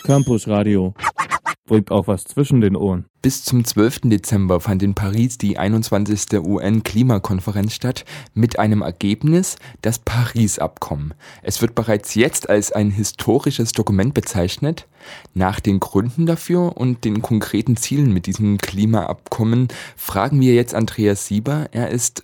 Campus Radio. Bringt auch was zwischen den Ohren. Bis zum 12. Dezember fand in Paris die 21. UN-Klimakonferenz statt mit einem Ergebnis, das Paris-Abkommen. Es wird bereits jetzt als ein historisches Dokument bezeichnet. Nach den Gründen dafür und den konkreten Zielen mit diesem Klimaabkommen fragen wir jetzt Andreas Sieber. Er ist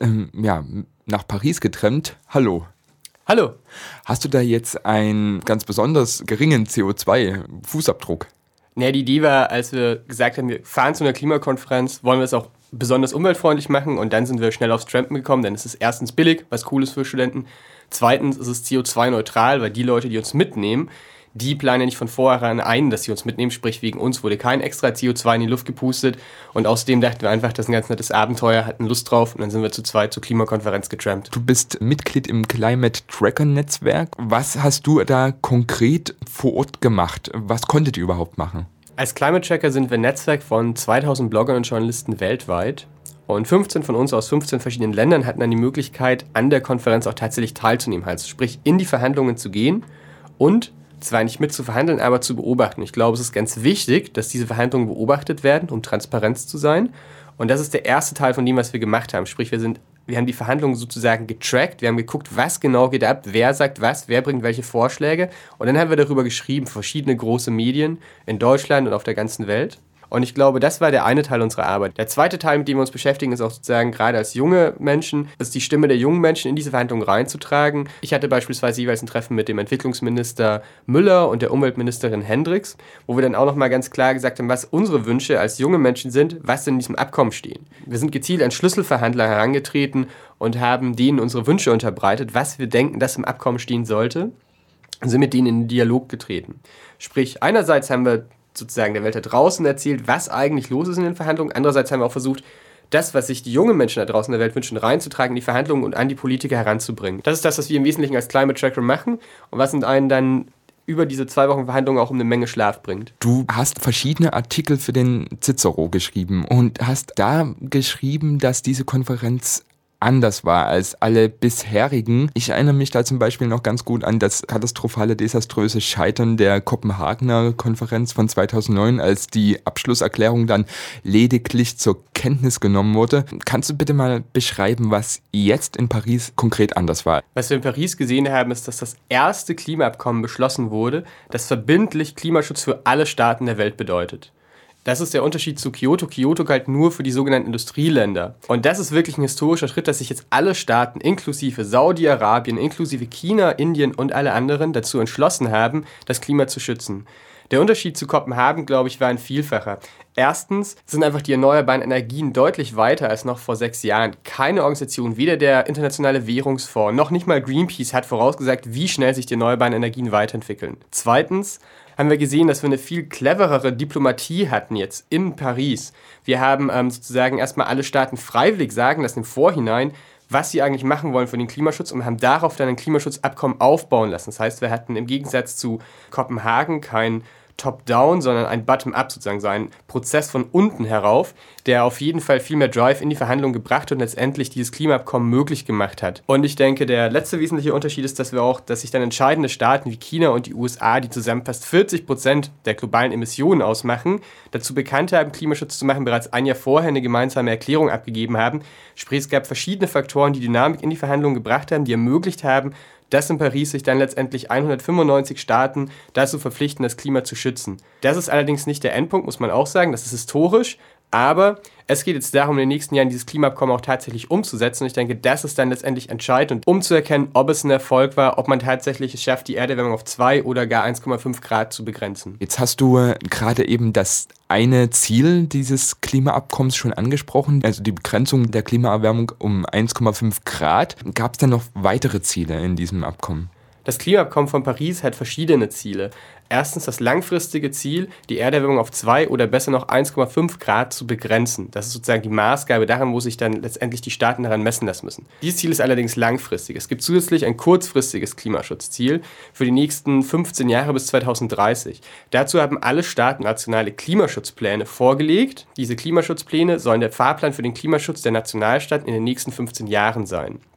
nach Paris getrennt. Hallo. Hallo. Hast du da jetzt einen ganz besonders geringen CO2-Fußabdruck? Ja, die Idee war, als wir gesagt haben, wir fahren zu einer Klimakonferenz, wollen wir es auch besonders umweltfreundlich machen, und dann sind wir schnell aufs Trampen gekommen, denn es ist erstens billig, was cool ist für Studenten. Zweitens ist es CO2-neutral, weil die Leute, die uns mitnehmen, die planen ja nicht von vornherein ein, dass sie uns mitnehmen, sprich wegen uns wurde kein extra CO2 in die Luft gepustet, und außerdem dachten wir einfach, das ist ein ganz nettes Abenteuer, hatten Lust drauf, und dann sind wir zu zweit zur Klimakonferenz getrampt. Du bist Mitglied im Climate Tracker Netzwerk. Was hast du da konkret vor Ort gemacht? Was konntet ihr überhaupt machen? Als Climate Tracker sind wir ein Netzwerk von 2000 Bloggern und Journalisten weltweit, und 15 von uns aus 15 verschiedenen Ländern hatten dann die Möglichkeit, an der Konferenz auch tatsächlich teilzunehmen, also sprich in die Verhandlungen zu gehen und zwar nicht mit zu verhandeln, aber zu beobachten. Ich glaube, es ist ganz wichtig, dass diese Verhandlungen beobachtet werden, um Transparenz zu sein. Und das ist der erste Teil von dem, was wir gemacht haben. Sprich, wir haben die Verhandlungen sozusagen getrackt. Wir haben geguckt, was genau geht ab, wer sagt was, wer bringt welche Vorschläge. Und dann haben wir darüber geschrieben, verschiedene große Medien in Deutschland und auf der ganzen Welt. Und ich glaube, das war der eine Teil unserer Arbeit. Der zweite Teil, mit dem wir uns beschäftigen, ist auch sozusagen gerade als junge Menschen, ist die Stimme der jungen Menschen in diese Verhandlungen reinzutragen. Ich hatte beispielsweise jeweils ein Treffen mit dem Entwicklungsminister Müller und der Umweltministerin Hendricks, wo wir dann auch nochmal ganz klar gesagt haben, was unsere Wünsche als junge Menschen sind, was in diesem Abkommen stehen. Wir sind gezielt an Schlüsselverhandler herangetreten und haben denen unsere Wünsche unterbreitet, was wir denken, dass im Abkommen stehen sollte, und sind mit denen in den Dialog getreten. Sprich, einerseits haben wir sozusagen der Welt da draußen erzählt, was eigentlich los ist in den Verhandlungen. Andererseits haben wir auch versucht, das, was sich die jungen Menschen da draußen in der Welt wünschen, reinzutragen in die Verhandlungen und an die Politiker heranzubringen. Das ist das, was wir im Wesentlichen als Climate Tracker machen und was uns einen dann über diese 2 Wochen Verhandlungen auch um eine Menge Schlaf bringt. Du hast verschiedene Artikel für den Cicero geschrieben und hast da geschrieben, dass diese Konferenz anders war als alle bisherigen. Ich erinnere mich da zum Beispiel noch ganz gut an das katastrophale, desaströse Scheitern der Kopenhagener Konferenz von 2009, als die Abschlusserklärung dann lediglich zur Kenntnis genommen wurde. Kannst du bitte mal beschreiben, was jetzt in Paris konkret anders war? Was wir in Paris gesehen haben, ist, dass das erste Klimaabkommen beschlossen wurde, das verbindlich Klimaschutz für alle Staaten der Welt bedeutet. Das ist der Unterschied zu Kyoto. Kyoto galt nur für die sogenannten Industrieländer. Und das ist wirklich ein historischer Schritt, dass sich jetzt alle Staaten, inklusive Saudi-Arabien, inklusive China, Indien und alle anderen, dazu entschlossen haben, das Klima zu schützen. Der Unterschied zu Kopenhagen, glaube ich, war ein Vielfacher. Erstens sind einfach die erneuerbaren Energien deutlich weiter als noch vor 6 Jahren. Keine Organisation, weder der Internationale Währungsfonds noch nicht mal Greenpeace hat vorausgesagt, wie schnell sich die erneuerbaren Energien weiterentwickeln. Zweitens haben wir gesehen, dass wir eine viel cleverere Diplomatie hatten jetzt in Paris. Wir haben sozusagen erstmal alle Staaten freiwillig sagen lassen im Vorhinein, was sie eigentlich machen wollen für den Klimaschutz, und haben darauf dann ein Klimaschutzabkommen aufbauen lassen. Das heißt, wir hatten im Gegensatz zu Kopenhagen kein Top-Down, sondern ein Bottom-up, sozusagen so ein Prozess von unten herauf, der auf jeden Fall viel mehr Drive in die Verhandlungen gebracht und letztendlich dieses Klimaabkommen möglich gemacht hat. Und ich denke, der letzte wesentliche Unterschied ist, dass sich dann entscheidende Staaten wie China und die USA, die zusammen fast 40% der globalen Emissionen ausmachen, dazu bekannt haben, Klimaschutz zu machen, bereits ein Jahr vorher eine gemeinsame Erklärung abgegeben haben. Sprich, es gab verschiedene Faktoren, die Dynamik in die Verhandlungen gebracht haben, die ermöglicht haben, dass in Paris sich dann letztendlich 195 Staaten dazu verpflichten, das Klima zu schützen. Das ist allerdings nicht der Endpunkt, muss man auch sagen. Das ist historisch, aber es geht jetzt darum, in den nächsten Jahren dieses Klimaabkommen auch tatsächlich umzusetzen. Und ich denke, das ist dann letztendlich entscheidend, um zu erkennen, ob es ein Erfolg war, ob man tatsächlich es schafft, die Erderwärmung auf 2 oder gar 1,5 Grad zu begrenzen. Jetzt hast du gerade eben das eine Ziel dieses Klimaabkommens schon angesprochen, also die Begrenzung der Klimaerwärmung um 1,5 Grad. Gab es denn noch weitere Ziele in diesem Abkommen? Das Klimaabkommen von Paris hat verschiedene Ziele. Erstens das langfristige Ziel, die Erderwärmung auf 2 oder besser noch 1,5 Grad zu begrenzen. Das ist sozusagen die Maßgabe daran, wo sich dann letztendlich die Staaten daran messen lassen müssen. Dieses Ziel ist allerdings langfristig. Es gibt zusätzlich ein kurzfristiges Klimaschutzziel für die nächsten 15 Jahre bis 2030. Dazu haben alle Staaten nationale Klimaschutzpläne vorgelegt. Diese Klimaschutzpläne sollen der Fahrplan für den Klimaschutz der Nationalstaaten in den nächsten 15 Jahren sein.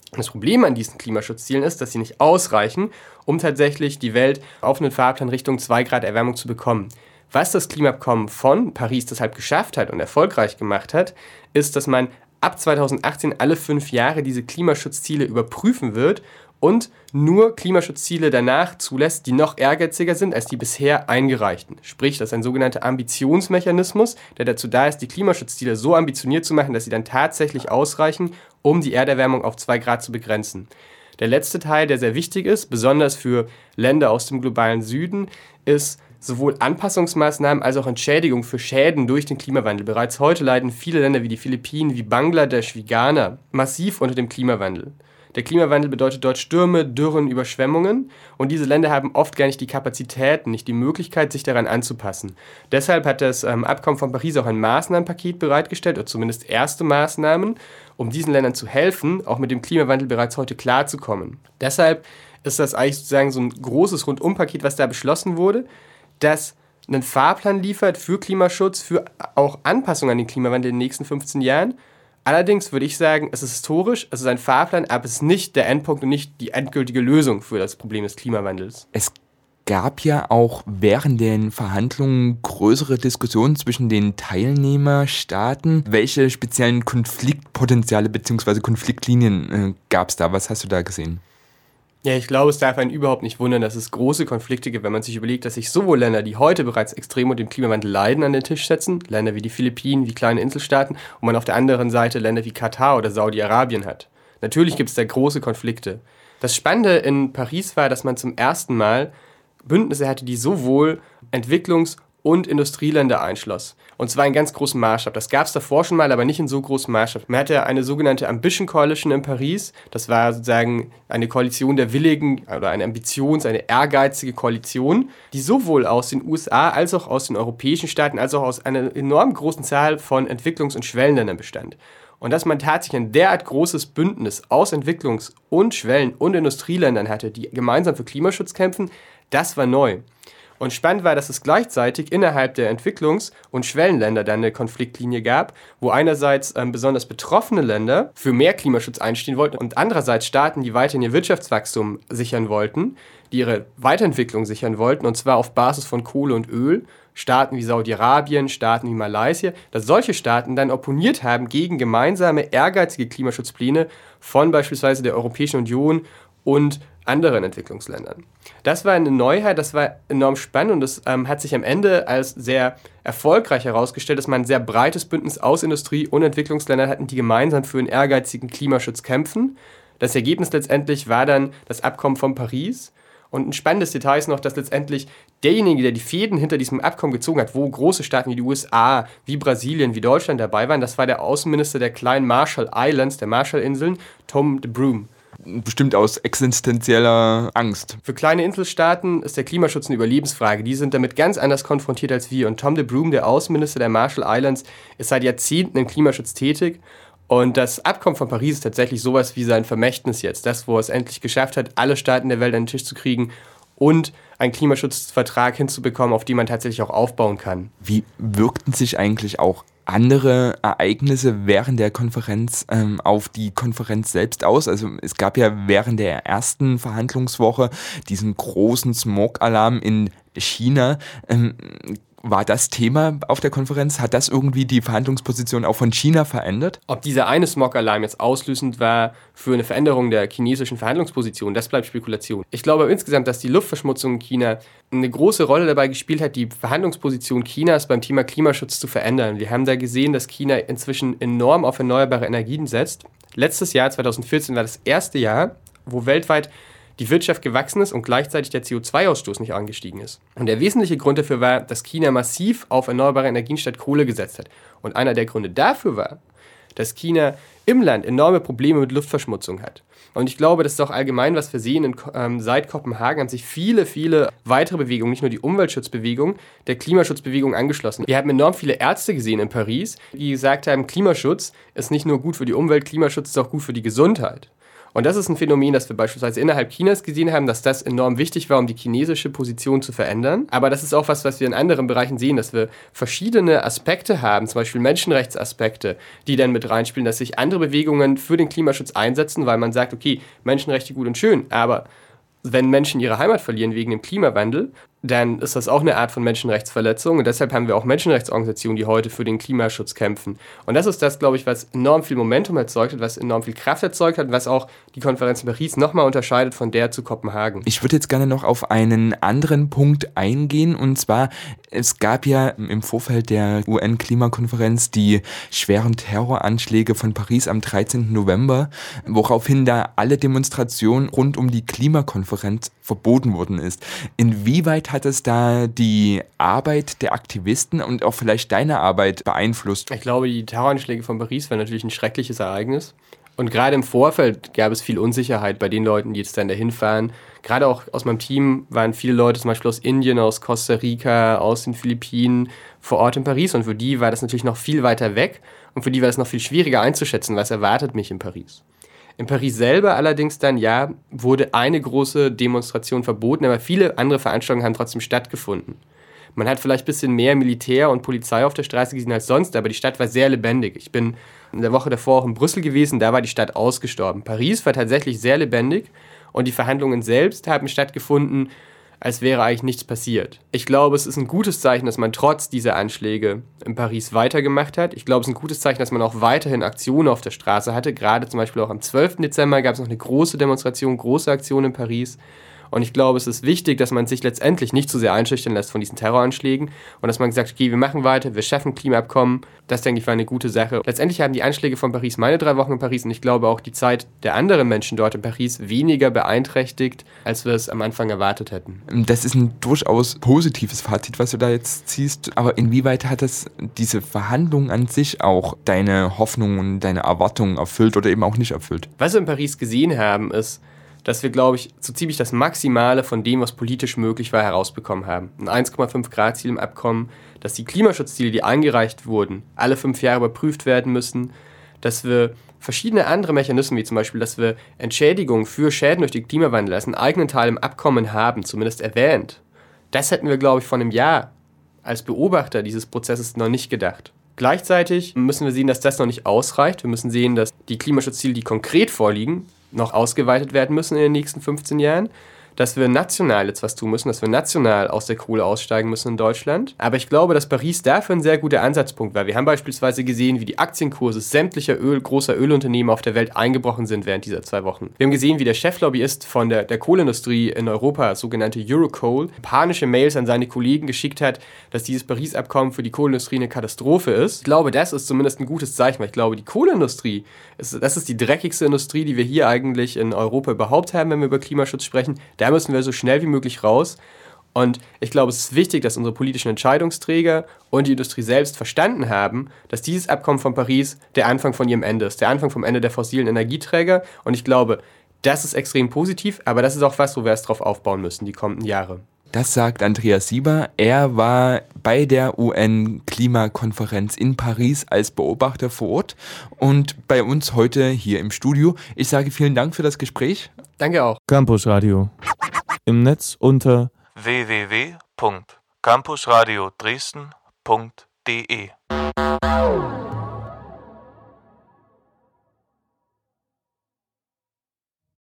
Das Problem an diesen Klimaschutzzielen ist, dass sie nicht ausreichen, um tatsächlich die Welt auf einen Fahrplan Richtung 2 Grad Erwärmung zu bekommen. Was das Klimaabkommen von Paris deshalb geschafft hat und erfolgreich gemacht hat, ist, dass man ab 2018 alle 5 Jahre diese Klimaschutzziele überprüfen wird und nur Klimaschutzziele danach zulässt, die noch ehrgeiziger sind als die bisher eingereichten. Sprich, das ist ein sogenannter Ambitionsmechanismus, der dazu da ist, die Klimaschutzziele so ambitioniert zu machen, dass sie dann tatsächlich ausreichen, um die Erderwärmung auf 2 Grad zu begrenzen. Der letzte Teil, der sehr wichtig ist, besonders für Länder aus dem globalen Süden, ist sowohl Anpassungsmaßnahmen als auch Entschädigung für Schäden durch den Klimawandel. Bereits heute leiden viele Länder wie die Philippinen, wie Bangladesch, wie Ghana massiv unter dem Klimawandel. Der Klimawandel bedeutet dort Stürme, Dürren, Überschwemmungen und diese Länder haben oft gar nicht die Kapazitäten, nicht die Möglichkeit, sich daran anzupassen. Deshalb hat das Abkommen von Paris auch ein Maßnahmenpaket bereitgestellt, oder zumindest erste Maßnahmen, um diesen Ländern zu helfen, auch mit dem Klimawandel bereits heute klarzukommen. Deshalb ist das eigentlich sozusagen so ein großes Rundumpaket, was da beschlossen wurde, das einen Fahrplan liefert für Klimaschutz, für auch Anpassung an den Klimawandel in den nächsten 15 Jahren. Allerdings würde ich sagen, es ist historisch, es ist ein Fahrplan, aber es ist nicht der Endpunkt und nicht die endgültige Lösung für das Problem des Klimawandels. Es gab ja auch während den Verhandlungen größere Diskussionen zwischen den Teilnehmerstaaten. Welche speziellen Konfliktpotenziale bzw. Konfliktlinien gab es da? Was hast du da gesehen? Ja, ich glaube, es darf einen überhaupt nicht wundern, dass es große Konflikte gibt, wenn man sich überlegt, dass sich sowohl Länder, die heute bereits extrem unter dem Klimawandel leiden, an den Tisch setzen, Länder wie die Philippinen, wie kleine Inselstaaten, und man auf der anderen Seite Länder wie Katar oder Saudi-Arabien hat. Natürlich gibt es da große Konflikte. Das Spannende in Paris war, dass man zum ersten Mal Bündnisse hatte, die sowohl Entwicklungs- und Industrieländer einschloss. Und zwar in ganz großem Maßstab. Das gab es davor schon mal, aber nicht in so großem Maßstab. Man hatte eine sogenannte Ambition Coalition in Paris. Das war sozusagen eine Koalition der Willigen oder eine ehrgeizige Koalition, die sowohl aus den USA als auch aus den europäischen Staaten, als auch aus einer enorm großen Zahl von Entwicklungs- und Schwellenländern bestand. Und dass man tatsächlich ein derart großes Bündnis aus Entwicklungs- und Schwellen- und Industrieländern hatte, die gemeinsam für Klimaschutz kämpfen, das war neu. Und spannend war, dass es gleichzeitig innerhalb der Entwicklungs- und Schwellenländer dann eine Konfliktlinie gab, wo einerseits besonders betroffene Länder für mehr Klimaschutz einstehen wollten und andererseits Staaten, die weiterhin ihr Wirtschaftswachstum sichern wollten, die ihre Weiterentwicklung sichern wollten, und zwar auf Basis von Kohle und Öl, Staaten wie Saudi-Arabien, Staaten wie Malaysia, dass solche Staaten dann opponiert haben gegen gemeinsame, ehrgeizige Klimaschutzpläne von beispielsweise der Europäischen Union und anderen Entwicklungsländern. Das war eine Neuheit, das war enorm spannend und das hat sich am Ende als sehr erfolgreich herausgestellt, dass man ein sehr breites Bündnis aus Industrie- und Entwicklungsländern hatten, die gemeinsam für einen ehrgeizigen Klimaschutz kämpfen. Das Ergebnis letztendlich war dann das Abkommen von Paris. Und ein spannendes Detail ist noch, dass letztendlich derjenige, der die Fäden hinter diesem Abkommen gezogen hat, wo große Staaten wie die USA, wie Brasilien, wie Deutschland dabei waren, das war der Außenminister der kleinen Marshall Islands, der Marshallinseln, Tom de Bruyn. Bestimmt aus existenzieller Angst. Für kleine Inselstaaten ist der Klimaschutz eine Überlebensfrage. Die sind damit ganz anders konfrontiert als wir. Und Tom de Bruyn, der Außenminister der Marshall Islands, ist seit Jahrzehnten im Klimaschutz tätig. Und das Abkommen von Paris ist tatsächlich sowas wie sein Vermächtnis jetzt. Das, wo er es endlich geschafft hat, alle Staaten der Welt an den Tisch zu kriegen und einen Klimaschutzvertrag hinzubekommen, auf den man tatsächlich auch aufbauen kann. Wie wirkten sich eigentlich auch andere Ereignisse während der Konferenz auf die Konferenz selbst aus? Also es gab ja während der ersten Verhandlungswoche diesen großen Smog-Alarm in China. War das Thema auf der Konferenz? Hat das irgendwie die Verhandlungsposition auch von China verändert? Ob dieser eine Smog-Alarm jetzt auslösend war für eine Veränderung der chinesischen Verhandlungsposition, das bleibt Spekulation. Ich glaube insgesamt, dass die Luftverschmutzung in China eine große Rolle dabei gespielt hat, die Verhandlungsposition Chinas beim Thema Klimaschutz zu verändern. Wir haben da gesehen, dass China inzwischen enorm auf erneuerbare Energien setzt. Letztes Jahr, 2014, war das erste Jahr, wo weltweit die Wirtschaft gewachsen ist und gleichzeitig der CO2-Ausstoß nicht angestiegen ist. Und der wesentliche Grund dafür war, dass China massiv auf erneuerbare Energien statt Kohle gesetzt hat. Und einer der Gründe dafür war, dass China im Land enorme Probleme mit Luftverschmutzung hat. Und ich glaube, das ist auch allgemein, was wir sehen. Seit Kopenhagen haben sich viele weitere Bewegungen, nicht nur die Umweltschutzbewegung, der Klimaschutzbewegung angeschlossen. Wir haben enorm viele Ärzte gesehen in Paris, die gesagt haben, Klimaschutz ist nicht nur gut für die Umwelt, Klimaschutz ist auch gut für die Gesundheit. Und das ist ein Phänomen, das wir beispielsweise innerhalb Chinas gesehen haben, dass das enorm wichtig war, um die chinesische Position zu verändern. Aber das ist auch was wir in anderen Bereichen sehen, dass wir verschiedene Aspekte haben, zum Beispiel Menschenrechtsaspekte, die dann mit reinspielen, dass sich andere Bewegungen für den Klimaschutz einsetzen, weil man sagt, okay, Menschenrechte gut und schön, aber wenn Menschen ihre Heimat verlieren wegen dem Klimawandel, dann ist das auch eine Art von Menschenrechtsverletzung. Und deshalb haben wir auch Menschenrechtsorganisationen, die heute für den Klimaschutz kämpfen. Und das ist das, glaube ich, was enorm viel Momentum erzeugt hat, was enorm viel Kraft erzeugt hat, was auch die Konferenz in Paris nochmal unterscheidet von der zu Kopenhagen. Ich würde jetzt gerne noch auf einen anderen Punkt eingehen. Und zwar, es gab ja im Vorfeld der UN-Klimakonferenz die schweren Terroranschläge von Paris am 13. November, woraufhin da alle Demonstrationen rund um die Klimakonferenz verboten worden ist. Inwieweit hat es da die Arbeit der Aktivisten und auch vielleicht deine Arbeit beeinflusst? Ich glaube, die Terroranschläge von Paris waren natürlich ein schreckliches Ereignis. Und gerade im Vorfeld gab es viel Unsicherheit bei den Leuten, die jetzt dann dahin fahren. Gerade auch aus meinem Team waren viele Leute, zum Beispiel aus Indien, aus Costa Rica, aus den Philippinen, vor Ort in Paris. Und für die war das natürlich noch viel weiter weg. Und für die war es noch viel schwieriger einzuschätzen, was erwartet mich in Paris. In Paris selber allerdings dann, ja, wurde eine große Demonstration verboten, aber viele andere Veranstaltungen haben trotzdem stattgefunden. Man hat vielleicht ein bisschen mehr Militär und Polizei auf der Straße gesehen als sonst, aber die Stadt war sehr lebendig. Ich bin in der Woche davor auch in Brüssel gewesen, da war die Stadt ausgestorben. Paris war tatsächlich sehr lebendig und die Verhandlungen selbst haben stattgefunden, als wäre eigentlich nichts passiert. Ich glaube, es ist ein gutes Zeichen, dass man trotz dieser Anschläge in Paris weitergemacht hat. Ich glaube, es ist ein gutes Zeichen, dass man auch weiterhin Aktionen auf der Straße hatte. Gerade zum Beispiel auch am 12. Dezember gab es noch eine große Demonstration, große Aktion in Paris. Und ich glaube, es ist wichtig, dass man sich letztendlich nicht zu sehr einschüchtern lässt von diesen Terroranschlägen und dass man sagt, okay, wir machen weiter, wir schaffen Klimaabkommen. Das, denke ich, war eine gute Sache. Letztendlich haben die Anschläge von Paris meine 3 Wochen in Paris und ich glaube auch die Zeit der anderen Menschen dort in Paris weniger beeinträchtigt, als wir es am Anfang erwartet hätten. Das ist ein durchaus positives Fazit, was du da jetzt ziehst. Aber inwieweit hat das diese Verhandlung an sich auch deine Hoffnungen und deine Erwartungen erfüllt oder eben auch nicht erfüllt? Was wir in Paris gesehen haben, ist, dass wir, glaube ich, so ziemlich das Maximale von dem, was politisch möglich war, herausbekommen haben. Ein 1,5 Grad Ziel im Abkommen, dass die Klimaschutzziele, die eingereicht wurden, alle 5 Jahre überprüft werden müssen, dass wir verschiedene andere Mechanismen, wie zum Beispiel, dass wir Entschädigungen für Schäden durch den Klimawandel als einen eigenen Teil im Abkommen haben, zumindest erwähnt. Das hätten wir, glaube ich, vor einem Jahr als Beobachter dieses Prozesses noch nicht gedacht. Gleichzeitig müssen wir sehen, dass das noch nicht ausreicht. Wir müssen sehen, dass die Klimaschutzziele, die konkret vorliegen, noch ausgeweitet werden müssen in den nächsten 15 Jahren, dass wir national jetzt was tun müssen, dass wir national aus der Kohle aussteigen müssen in Deutschland. Aber ich glaube, dass Paris dafür ein sehr guter Ansatzpunkt war. Wir haben beispielsweise gesehen, wie die Aktienkurse sämtlicher großer Ölunternehmen auf der Welt eingebrochen sind während dieser 2 Wochen. Wir haben gesehen, wie der Cheflobbyist von der Kohleindustrie in Europa, sogenannte Eurocoal, panische Mails an seine Kollegen geschickt hat, dass dieses Paris-Abkommen für die Kohleindustrie eine Katastrophe ist. Ich glaube, das ist zumindest ein gutes Zeichen, weil ich glaube, die Kohleindustrie, das ist die dreckigste Industrie, die wir hier eigentlich in Europa überhaupt haben, wenn wir über Klimaschutz sprechen. Da müssen wir so schnell wie möglich raus. Und ich glaube, es ist wichtig, dass unsere politischen Entscheidungsträger und die Industrie selbst verstanden haben, dass dieses Abkommen von Paris der Anfang von ihrem Ende ist, der Anfang vom Ende der fossilen Energieträger. Und ich glaube, das ist extrem positiv, aber das ist auch was, wo wir erst drauf aufbauen müssen, die kommenden Jahre. Das sagt Andreas Sieber. Er war bei der UN-Klimakonferenz in Paris als Beobachter vor Ort und bei uns heute hier im Studio. Ich sage vielen Dank für das Gespräch. Danke auch. Campus Radio. Im Netz unter www.campusradio Dresden.de